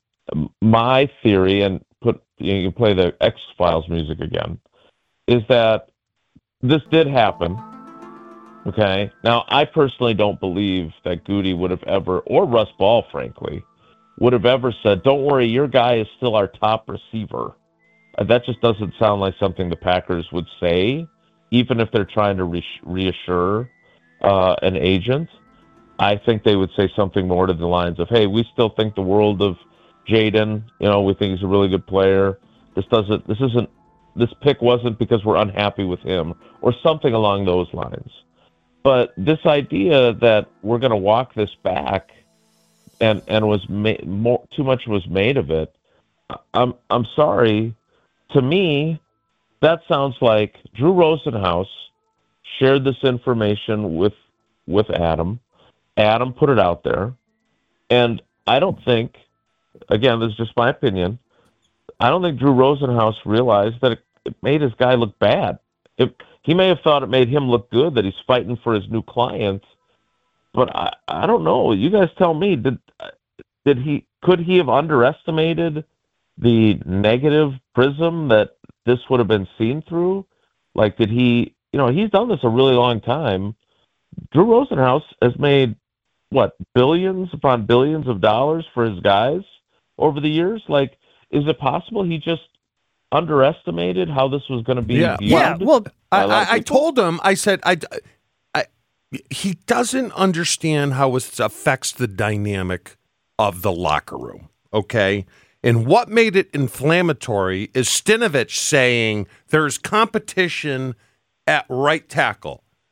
Speaker 7: my theory, and put you, know, you can play the X-Files music again, is that this did happen. Okay. Now, I personally don't believe that Goody would have ever, or Russ Ball, frankly, would have ever said, don't worry, your guy is still our top receiver. Uh, that just doesn't sound like something the Packers would say, even if they're trying to re- reassure uh, an agent. I think they would say something more to the lines of, hey, we still think the world of Jaden. You know, we think he's a really good player. This doesn't, this isn't, this pick wasn't because we're unhappy with him, or something along those lines. But this idea that we're going to walk this back, and and was ma- more too much was made of it. I'm I'm sorry. To me, that sounds like Drew Rosenhaus shared this information with with Adam. Adam put it out there, and I don't think, again, this is just my opinion, I don't think Drew Rosenhaus realized that it, it made his guy look bad. It, he may have thought it made him look good that he's fighting for his new client, but I, I don't know. You guys tell me. Did did he could he have underestimated the negative prism that this would have been seen through? Like, did he? You know, he's done this a really long time. Drew Rosenhaus has made what, billions upon billions of dollars for his guys over the years. Like, is it possible he just underestimated how this was going to be
Speaker 4: Yeah.
Speaker 5: Yeah,
Speaker 7: viewed
Speaker 5: well,
Speaker 7: by a
Speaker 4: I,
Speaker 7: lot of
Speaker 4: I, I
Speaker 7: people?
Speaker 4: told him, I said, I, I, he doesn't understand how it affects the dynamic of the locker room, okay? And what made it inflammatory is Stinovich saying there's competition at right tackle.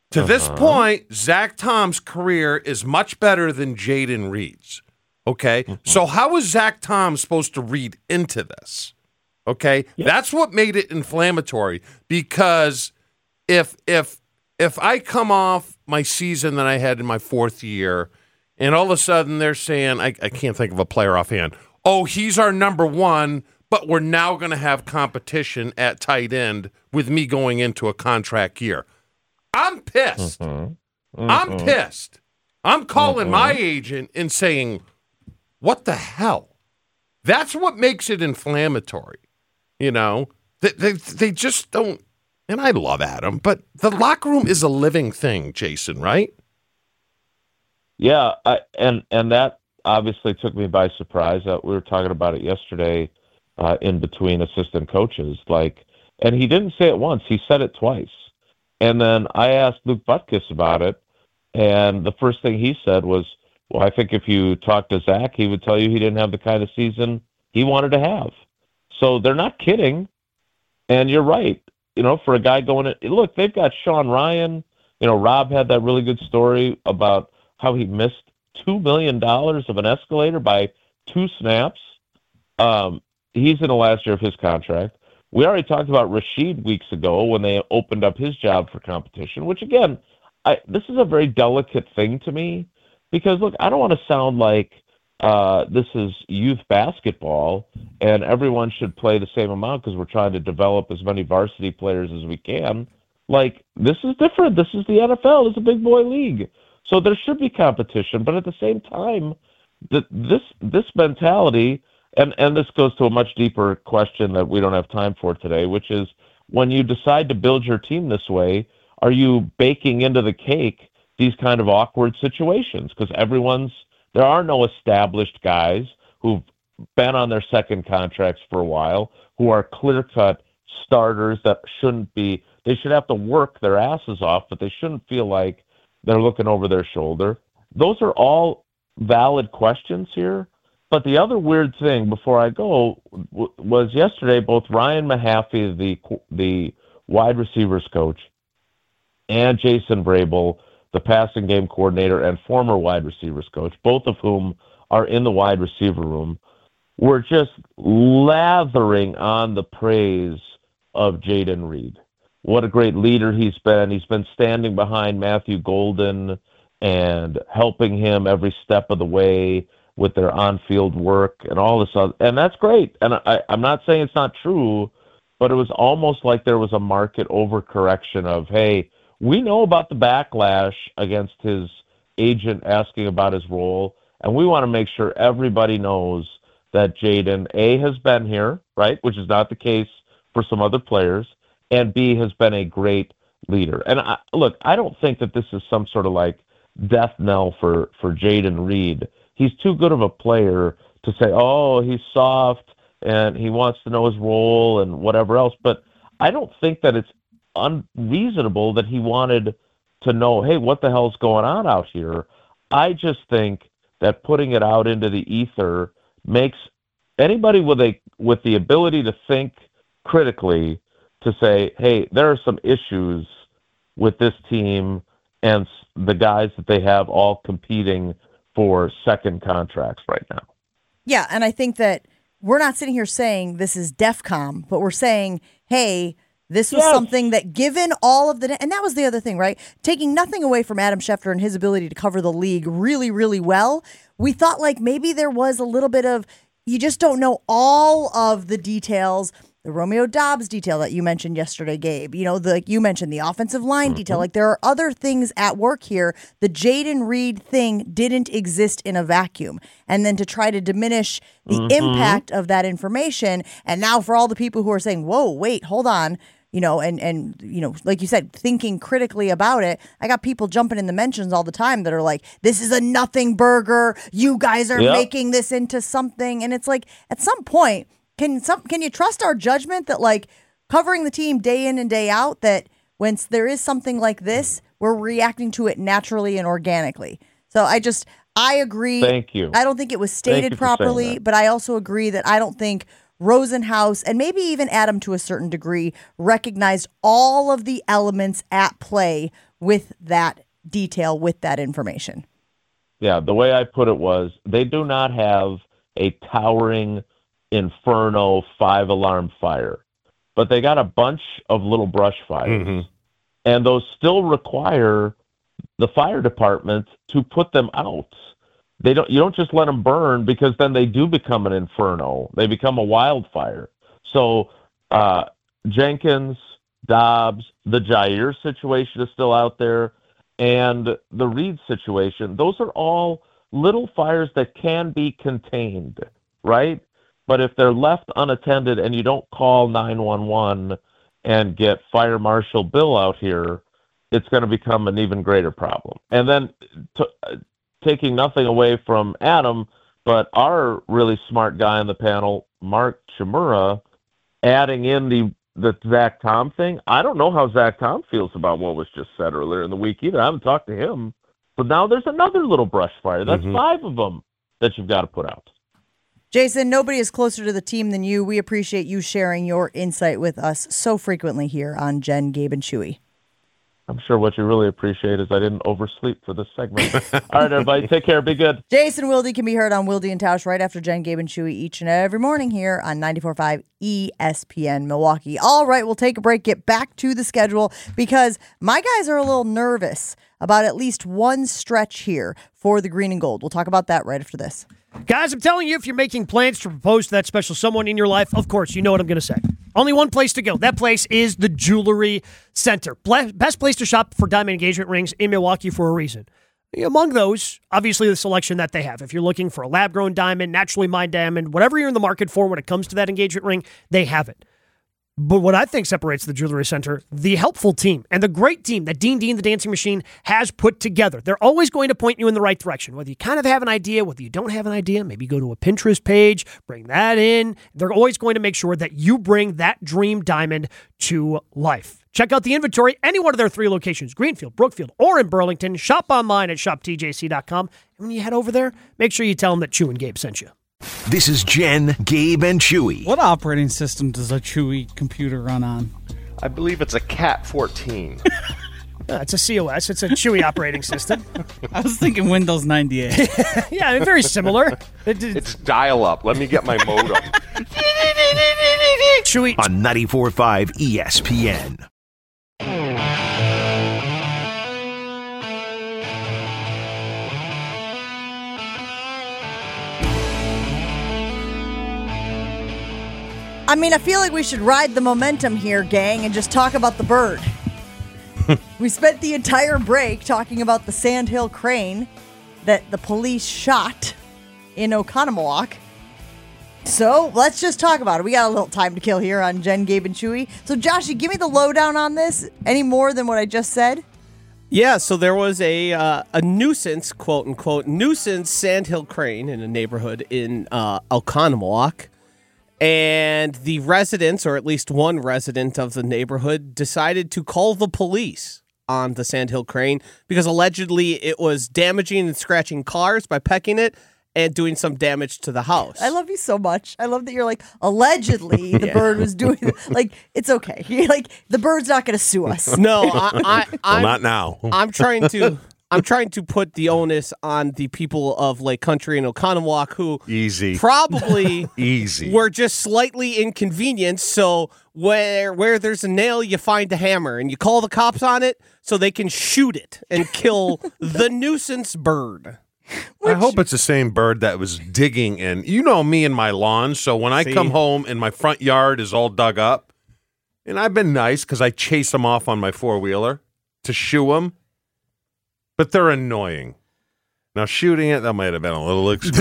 Speaker 4: To
Speaker 7: Uh-huh.
Speaker 4: this point, Zach Tom's career is much better than Jaden Reed's. Okay?
Speaker 7: Mm-hmm.
Speaker 4: So how is Zach Tom supposed to read into this? Okay? That's what made it inflammatory, because if if if I come off my season that I had in my fourth year and all of a sudden they're saying, I, I can't think of a player offhand, oh, he's our number one, but we're now going to have competition at tight end with me going into a contract year. I'm pissed.
Speaker 7: Mm-hmm.
Speaker 4: I'm pissed. I'm calling my agent and saying, what the hell? That's what makes it inflammatory. You know, they, they, they just don't. And I love Adam, but the locker room is a living thing, Jason, right?
Speaker 7: Yeah, I, and and that obviously took me by surprise. Uh, we were talking about it yesterday uh, in between assistant coaches. Like, and he didn't say it once; he said it twice. And then I asked Luke Butkus about it, and the first thing he said was, "Well, I think if you talk to Zach, he would tell you he didn't have the kind of season he wanted to have." So they're not kidding, and you're right. You know, for a guy going in, look, they've got Sean Ryan. You know, Rob had that really good story about how he missed two million dollars of an escalator by two snaps. Um, he's in the last year of his contract. We already talked about Rashid weeks ago when they opened up his job for competition, which, again, I, this is a very delicate thing to me because, look, I don't want to sound like uh, this is youth basketball and everyone should play the same amount because we're trying to develop as many varsity players as we can. Like, this is different. This is the N F L. It's a big boy league. So there should be competition, but at the same time, the, this this mentality, and, and this goes to a much deeper question that we don't have time for today, which is when you decide to build your team this way, are you baking into the cake these kind of awkward situations? Because everyone's there are no established guys who've been on their second contracts for a while who are clear-cut starters that shouldn't be. They should have to work their asses off, but they shouldn't feel like they're looking over their shoulder. Those are all valid questions here. But the other weird thing before I go w- was yesterday, both Ryan Mahaffey, the the wide receivers coach, and Jason Vrabel, the passing game coordinator and former wide receivers coach, both of whom are in the wide receiver room, were just lathering on the praise of Jaden Reed. What a great leader he's been. He's been standing behind Matthew Golden and helping him every step of the way with their on-field work and all this other, and that's great. And I, I'm not saying it's not true, but it was almost like there was a market overcorrection of, hey, we know about the backlash against his agent asking about his role, and we want to make sure everybody knows that Jaden, A, has been here, right, which is not the case for some other players, and B, has been a great leader. And I, look, I don't think that this is some sort of like death knell for, for Jaden Reed. He's too good of a player to say, oh, he's soft and he wants to know his role and whatever else. But I don't think that it's unreasonable that he wanted to know, hey, what the hell's going on out here? I just think that putting it out into the ether makes anybody with a with the ability to think critically to say, hey, there are some issues with this team and the guys that they have all competing for second contracts right now.
Speaker 2: Yeah, and I think that we're not sitting here saying this is DEFCON, but we're saying, hey, this was
Speaker 7: Yes.
Speaker 2: something that given all of the, and that was the other thing, right? Taking nothing away from Adam Schefter and his ability to cover the league really, really well, we thought like maybe there was a little bit of, you just don't know all of the details. The Romeo Dobbs detail that you mentioned yesterday, Gabe, you know, the, like you mentioned the offensive line
Speaker 7: Mm-hmm.
Speaker 2: detail. Like there are other things at work here. The Jaden Reed thing didn't exist in a vacuum. And then to try to diminish the
Speaker 7: Mm-hmm.
Speaker 2: impact of that information. And now for all the people who are saying, whoa, wait, hold on, you know, and, and, you know, like you said, thinking critically about it. I got people jumping in the mentions all the time that are like, this is a nothing burger. You guys are
Speaker 7: Yep.
Speaker 2: making this into something. And it's like, at some point, Can some can you trust our judgment that like covering the team day in and day out, that when there is something like this, we're reacting to it naturally and organically? So I just I agree.
Speaker 7: Thank you.
Speaker 2: I don't think it was
Speaker 7: Thank
Speaker 2: stated
Speaker 7: you for saying
Speaker 2: properly,
Speaker 7: that.
Speaker 2: but I also agree that I don't think Rosenhaus, and maybe even Adam to a certain degree, recognized all of the elements at play with that detail, with that information.
Speaker 7: Yeah, the way I put it was they do not have a towering inferno five-alarm fire, but they got a bunch of little brush fires,
Speaker 4: Mhm.
Speaker 7: and those still require the fire department to put them out. They don't. You don't just let them burn, because then they do become an inferno. They become a wildfire. So uh, Jenkins, Dobbs, the Jair situation is still out there, and the Reed situation. Those are all little fires that can be contained, right? But if they're left unattended and you don't call nine one one and get Fire Marshal Bill out here, it's going to become an even greater problem. And then t- taking nothing away from Adam, but our really smart guy on the panel, Mark Chimura, adding in the the Zach Tom thing. I don't know how Zach Tom feels about what was just said earlier in the week either. I haven't talked to him. But now there's another little brush fire. That's
Speaker 4: Mhm.
Speaker 7: five of them that you've got to put out.
Speaker 2: Jason, nobody is closer to the team than you. We appreciate you sharing your insight with us so frequently here on Jen, Gabe, and Chewy.
Speaker 7: I'm sure what you really appreciate is I didn't oversleep for this segment. All right, everybody, take care. Be good.
Speaker 2: Jason Wilde can be heard on Wilde and Tausch right after Jen, Gabe, and Chewy each and every morning here on ninety-four point five E S P N Milwaukee. All right, we'll take a break, get back to the schedule, because my guys are a little nervous about at least one stretch here for the green and gold. We'll talk about that right after this.
Speaker 5: Guys, I'm telling you, if you're making plans to propose to that special someone in your life, of course, you know what I'm going to say. Only one place to go. That place is the Jewelry Center. Ble- Best place to shop for diamond engagement rings in Milwaukee for a reason. Among those, obviously, the selection that they have. If you're looking for a lab-grown diamond, naturally mined diamond, whatever you're in the market for when it comes to that engagement ring, they have it. But what I think separates the Jewelry Center, the helpful team and the great team that Dean Dean, the Dancing Machine, has put together. They're always going to point you in the right direction. Whether you kind of have an idea, whether you don't have an idea, maybe go to a Pinterest page, bring that in. They're always going to make sure that you bring that dream diamond to life. Check out the inventory, any one of their three locations, Greenfield, Brookfield, or in Burlington. Shop online at shop T J C dot com. And when you head over there, make sure you tell them that Chew and Gabe sent you.
Speaker 6: This is Jen, Gabe, and Chewy.
Speaker 8: What operating system does a Chewy computer run on?
Speaker 9: I believe it's a Cat fourteen.
Speaker 5: Uh, it's a C O S. It's a Chewy operating system.
Speaker 8: I was thinking Windows ninety-eight.
Speaker 5: Yeah, I mean, very similar. It, it,
Speaker 9: It's dial-up. Let me get my modem.
Speaker 5: Chewy.
Speaker 6: On ninety-four point five E S P N.
Speaker 2: I mean, I feel like we should ride the momentum here, gang, and just talk about the bird. We spent the entire break talking about the Sandhill crane that the police shot in Oconomowoc. So let's just talk about it. We got a little time to kill here on Jen, Gabe, and Chewy. So, Joshy, give me the lowdown on this. Any more than what I just said?
Speaker 3: Yeah, so there was a uh, a nuisance, quote unquote, nuisance sandhill crane in a neighborhood in uh, Oconomowoc. And the residents, or at least one resident of the neighborhood, decided to call the police on the Sandhill crane because allegedly it was damaging and scratching cars by pecking it and doing some damage to the house.
Speaker 2: I love you so much. I love that you're like, allegedly the
Speaker 3: Yeah.
Speaker 2: bird was doing, like, it's okay. You're like, the bird's not going to sue us.
Speaker 3: No, I, I,
Speaker 4: Well,
Speaker 3: I'm,
Speaker 4: not now.
Speaker 3: I'm trying to... I'm trying to put the onus on the people of Lake Country and Oconomowoc who
Speaker 4: Easy.
Speaker 3: probably
Speaker 4: Easy.
Speaker 3: were just slightly inconvenienced. So where where there's a nail, you find a hammer, and you call the cops on it so they can shoot it and kill the nuisance bird.
Speaker 4: I hope it's the same bird that was digging in. You know me and my lawn, so when I
Speaker 3: See?
Speaker 4: come home and my front yard is all dug up, and I've been nice because I chase them off on my four-wheeler to shoo them, but they're annoying. Now, shooting it, that might have been a little extreme.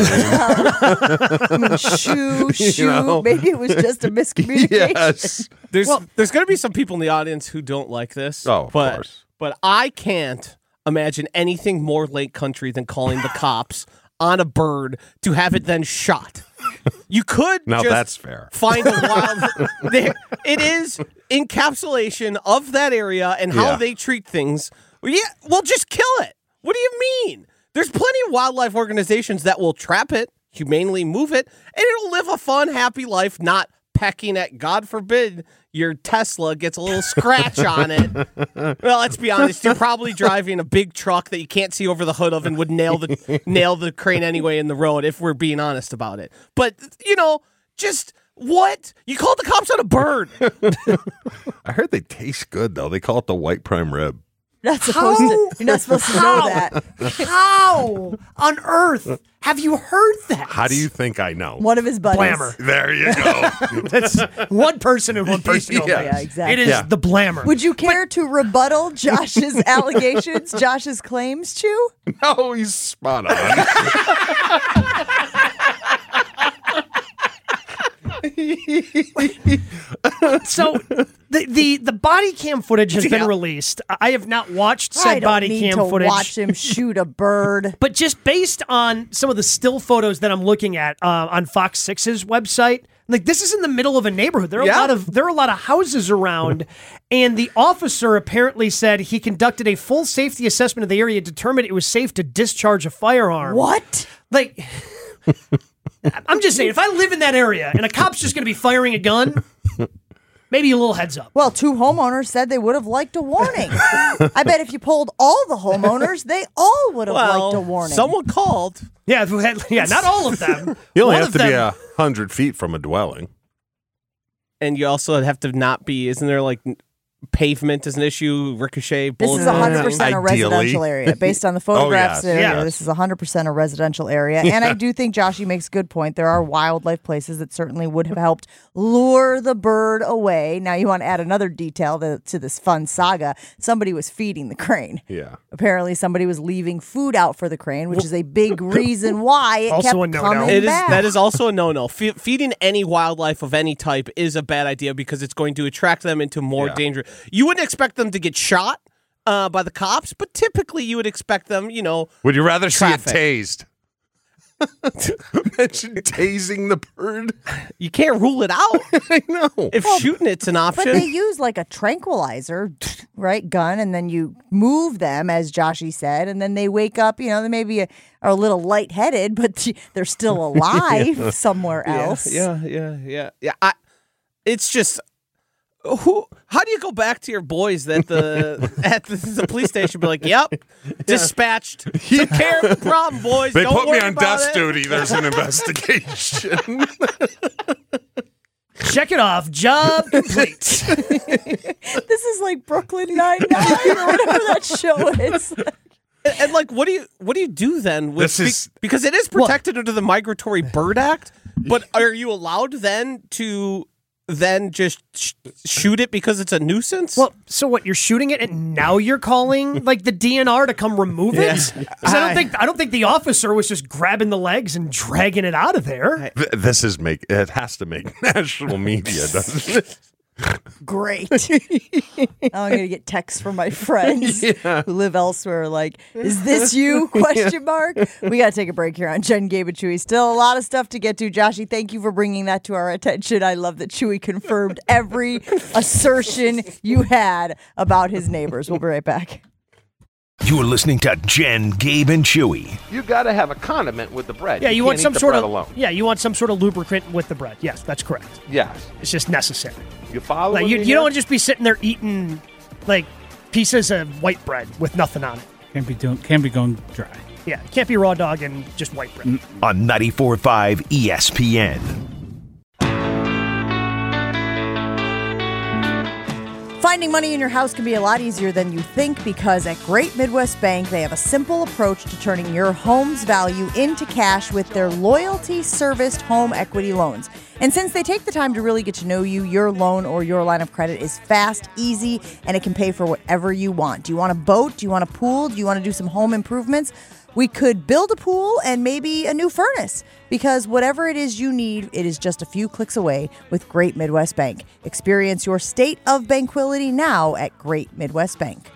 Speaker 2: I mean, shoo, shoo.
Speaker 4: know?
Speaker 2: Maybe it was just a miscommunication.
Speaker 4: Yes.
Speaker 3: There's there's going to be some people in the audience who don't like this.
Speaker 4: Oh, of
Speaker 3: but,
Speaker 4: course.
Speaker 3: But I can't imagine anything more Lake Country than calling the cops on a bird to have it then shot. You could
Speaker 4: Now
Speaker 3: just
Speaker 4: that's fair.
Speaker 3: find a wild. there, it is encapsulation of that area and how
Speaker 4: Yeah.
Speaker 3: they treat things. Well, yeah, well, just kill it. What do you mean? There's plenty of wildlife organizations that will trap it, humanely move it, and it'll live a fun, happy life, not pecking at, God forbid, your Tesla gets a little scratch on it. Well, let's be honest, you're probably driving a big truck that you can't see over the hood of and would nail the nail the crane anyway in the road, if we're being honest about it. But, you know, just what? You called the cops on a bird.
Speaker 4: I heard they taste good, though. They call it the white prime rib.
Speaker 2: You're not supposed to, you're not supposed to know that.
Speaker 5: How on earth have you heard that?
Speaker 4: How do you think I know?
Speaker 2: One of his buddies.
Speaker 5: Blammer.
Speaker 4: There you go.
Speaker 5: That's one person and one person only.
Speaker 4: Yeah.
Speaker 2: Yeah, exactly.
Speaker 5: It is
Speaker 4: Yeah.
Speaker 5: the Blammer.
Speaker 2: Would you care to rebuttal Josh's allegations, Josh's claims, Chew?
Speaker 4: No, he's spot on.
Speaker 5: So the, the the body cam footage has been
Speaker 3: Yeah.
Speaker 5: released. I have not watched
Speaker 2: I
Speaker 5: said
Speaker 2: don't
Speaker 5: body
Speaker 2: need
Speaker 5: cam
Speaker 2: to
Speaker 5: footage.
Speaker 2: watch him shoot a bird.
Speaker 5: But just based on some of the still photos that I'm looking at uh, on Fox six's website, like this is in the middle of a neighborhood. There are
Speaker 3: Yeah.
Speaker 5: a lot of there are a lot of houses around, and the officer apparently said he conducted a full safety assessment of the area, determined it was safe to discharge a firearm.
Speaker 2: What?
Speaker 5: Like, I'm just saying, if I live in that area and a cop's just going to be firing a gun, maybe a little heads up.
Speaker 2: Well, two homeowners said they would have liked a warning. I bet if you polled all the homeowners, they all would have
Speaker 3: Well,
Speaker 2: liked a warning.
Speaker 3: someone called.
Speaker 5: Yeah, who had- yeah, not all of them.
Speaker 4: You only
Speaker 5: One
Speaker 4: have
Speaker 5: of
Speaker 4: to be
Speaker 5: them-
Speaker 4: a hundred feet from a dwelling.
Speaker 3: And you also have to not be, isn't there like n- pavement is an issue, ricochet,
Speaker 2: This
Speaker 3: bullets?
Speaker 2: is one hundred percent a
Speaker 4: Ideally.
Speaker 2: residential area. Based on the photographs
Speaker 4: yes.
Speaker 2: area,
Speaker 5: Yes.
Speaker 2: this is one hundred percent a residential area. And I do think Joshy makes a good point. There are wildlife places that certainly would have helped lure the bird away. Now, you want to add another detail to, to this fun saga. Somebody was feeding the crane.
Speaker 4: Yeah.
Speaker 2: Apparently, somebody was leaving food out for the crane, which is a big reason why it
Speaker 5: Also
Speaker 2: kept
Speaker 5: a no-no.
Speaker 2: coming
Speaker 3: It is
Speaker 2: back.
Speaker 3: that is also a no-no. Fe- feeding any wildlife of any type is a bad idea because it's going to attract them into more
Speaker 4: Yeah.
Speaker 3: danger. You wouldn't expect them to get shot uh, by the cops, but typically you would expect them, you know.
Speaker 4: Would you rather
Speaker 3: Traffic.
Speaker 4: see it tased? Imagine tasing the bird.
Speaker 3: You can't rule it out.
Speaker 4: I know.
Speaker 3: If shooting it's an
Speaker 2: But
Speaker 3: option.
Speaker 2: they use like a tranquilizer, right, gun, and then you move them, as Joshy said, and then they wake up. You know, they maybe are a little lightheaded, but they're still alive somewhere else.
Speaker 3: Yeah, yeah, yeah, yeah. I, it's just who. How do you go back to your boys at the at the, the police station? And be like, "Yep, dispatched. Took care of the problem, boys.
Speaker 4: They
Speaker 3: Don't
Speaker 4: put me
Speaker 3: worry
Speaker 4: on
Speaker 3: about
Speaker 4: desk
Speaker 3: it."
Speaker 4: duty. There's an investigation.
Speaker 5: Check it off. Job complete.
Speaker 2: This is like Brooklyn Nine-Nine or whatever that show is.
Speaker 3: And, and, like, what do you what do you do then? With,
Speaker 4: This is-
Speaker 3: be- because it is protected under the Migratory Bird Act. But are you allowed then to then just sh- shoot it because it's a nuisance?
Speaker 5: Well, so what? You're shooting it, and now you're calling like the D N R to come remove it?
Speaker 3: Yeah.
Speaker 5: 'Cause I don't think I don't think the officer was just grabbing the legs and dragging it out of there.
Speaker 4: Th- this is make. It has to make national media, doesn't it?
Speaker 2: Great. I'm gonna get texts from my friends who live elsewhere. Like, is this you? Question mark. We gotta take a break here on Jen, Gabe, and Chewy. Still a lot of stuff to get to. Joshy, thank you for bringing that to our attention. I love that Chewy confirmed every assertion you had about his neighbors. We'll be right back.
Speaker 6: You're listening to Jen, Gabe, and Chewy.
Speaker 9: You got to have a condiment with the bread.
Speaker 5: Yeah, you,
Speaker 9: can't
Speaker 5: want
Speaker 9: eat
Speaker 5: some
Speaker 9: the
Speaker 5: sort
Speaker 9: bread
Speaker 5: of
Speaker 9: alone.
Speaker 5: yeah, you want some sort of lubricant with the bread. Yes, that's correct.
Speaker 9: Yes.
Speaker 5: It's just necessary.
Speaker 9: You follow
Speaker 5: Like you,
Speaker 9: me
Speaker 5: you
Speaker 9: here?
Speaker 5: don't just be sitting there eating like pieces of white bread with nothing on it.
Speaker 8: Can't be doing. Can't be going dry.
Speaker 5: Yeah, it can't be raw dog and just white bread.
Speaker 6: On ninety-four point five E S P N.
Speaker 2: Finding money in your house can be a lot easier than you think because at Great Midwest Bank, they have a simple approach to turning your home's value into cash with their loyalty serviced home equity loans. And since they take the time to really get to know you, your loan or your line of credit is fast, easy, and it can pay for whatever you want. Do you want a boat? Do you want a pool? Do you want to do some home improvements? We could build a pool and maybe a new furnace because whatever it is you need, it is just a few clicks away with Great Midwest Bank. Experience your state of banquility now at Great Midwest Bank.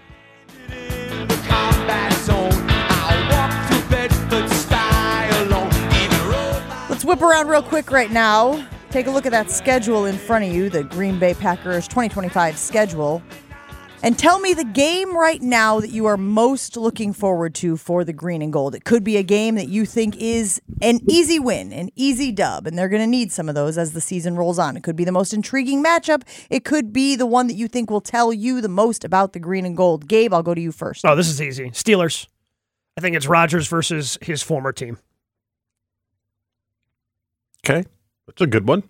Speaker 2: Let's whip around real quick right now. Take a look at that schedule in front of you, the Green Bay Packers twenty twenty-five schedule. And tell me the game right now that you are most looking forward to for the green and gold. It could be a game that you think is an easy win, an easy dub, and they're going to need some of those as the season rolls on. It could be the most intriguing matchup. It could be the one that you think will tell you the most about the green and gold. Gabe, I'll go to you first.
Speaker 5: Oh, this is easy. Steelers. I think it's Rodgers versus his former team.
Speaker 4: Okay. That's a good one.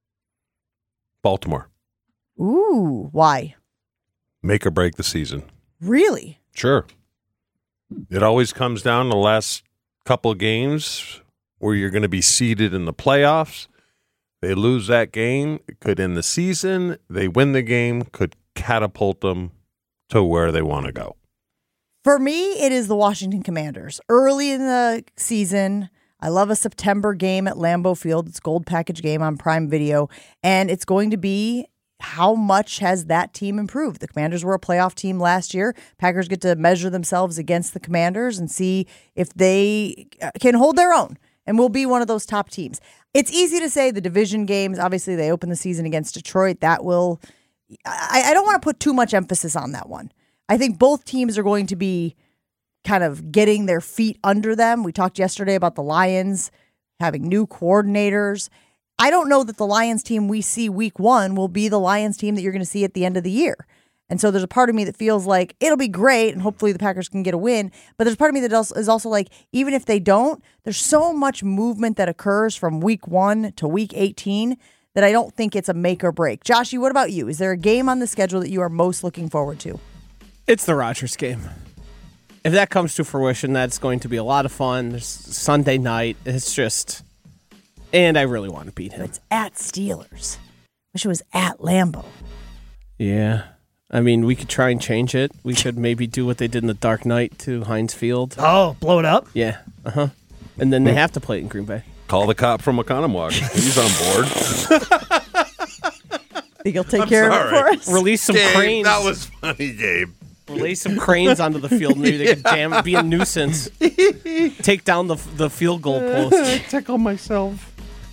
Speaker 4: Baltimore.
Speaker 2: Ooh, why?
Speaker 4: Make or break the season.
Speaker 2: Really?
Speaker 4: Sure. It always comes down to the last couple of games where you're going to be seeded in the playoffs. They lose that game, it could end the season. They win the game, could catapult them to where they want to go.
Speaker 2: For me, it is the Washington Commanders. Early in the season, I love a September game at Lambeau Field. It's a gold package game on Prime Video, and it's going to be how much has that team improved? The Commanders were a playoff team last year. Packers get to measure themselves against the Commanders and see if they can hold their own and will be one of those top teams. It's easy to say the division games, obviously they open the season against Detroit. That will, I, I don't want to put too much emphasis on that one. I think both teams are going to be kind of getting their feet under them. We talked yesterday about the Lions having new coordinators. I don't know that the Lions team we see week one will be the Lions team that you're going to see at the end of the year. And so there's a part of me that feels like it'll be great and hopefully the Packers can get a win. But there's a part of me that is also like, even if they don't, there's so much movement that occurs from week one to week eighteen that I don't think it's a make or break. Joshy, what about you? Is there a game on the schedule that you are most looking forward to?
Speaker 3: It's the Rodgers game. If that comes to fruition, that's going to be a lot of fun. There's Sunday night. It's just... And I really want to beat him.
Speaker 2: It's at Steelers. Wish it was at Lambeau.
Speaker 3: Yeah. I mean, we could try and change it. We could maybe do what they did in the Dark Knight to Heinz Field.
Speaker 5: Oh, blow it up?
Speaker 3: Yeah. Uh-huh. And then they have to play it in Green Bay.
Speaker 4: Call the cop from Oconomowoc. He's on board.
Speaker 2: Think he'll take
Speaker 4: I'm
Speaker 2: care
Speaker 4: sorry.
Speaker 2: of it for us?
Speaker 3: Release some
Speaker 4: Gabe,
Speaker 3: cranes.
Speaker 4: that was funny, Gabe.
Speaker 3: Release some cranes onto the field. Maybe they could jam, be a nuisance. Take down the the field goal post.
Speaker 4: Tickle myself.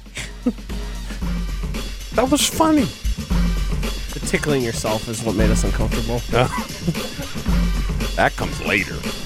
Speaker 4: That was funny.
Speaker 3: The tickling yourself is what made us uncomfortable.
Speaker 4: That comes later.